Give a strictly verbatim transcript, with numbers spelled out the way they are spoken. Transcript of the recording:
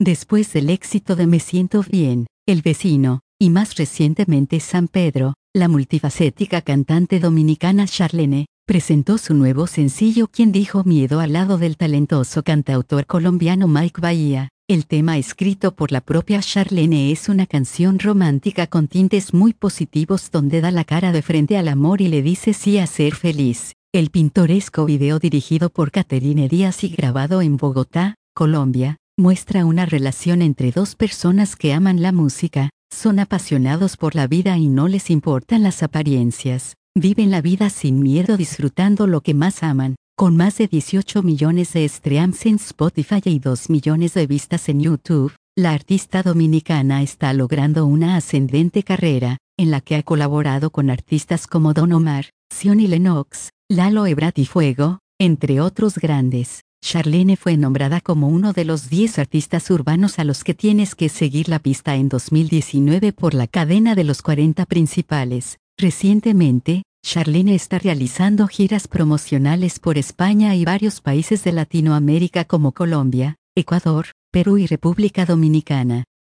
Después del éxito de Me Siento Bien, El Vecino, y más recientemente San Pedro, la multifacética cantante dominicana Sharlene, presentó su nuevo sencillo Quien dijo miedo al lado del talentoso cantautor colombiano Mike Bahía. El tema escrito por la propia Sharlene es una canción romántica con tintes muy positivos donde da la cara de frente al amor y le dice sí a ser feliz. El pintoresco video dirigido por Caterine Díaz y grabado en Bogotá, Colombia, muestra una relación entre dos personas que aman la música, son apasionados por la vida y no les importan las apariencias. Viven la vida sin miedo disfrutando lo que más aman. Con más de dieciocho millones de streams en Spotify y dos millones de vistas en YouTube, la artista dominicana está logrando una ascendente carrera, en la que ha colaborado con artistas como Don Omar, Zion y Lennox, Lalo Ebrard y Fuego, entre otros grandes. Sharlene fue nombrada como uno de los diez artistas urbanos a los que tienes que seguir la pista en dos mil diecinueve por la cadena de los cuarenta principales. Recientemente, Sharlene está realizando giras promocionales por España y varios países de Latinoamérica como Colombia, Ecuador, Perú y República Dominicana.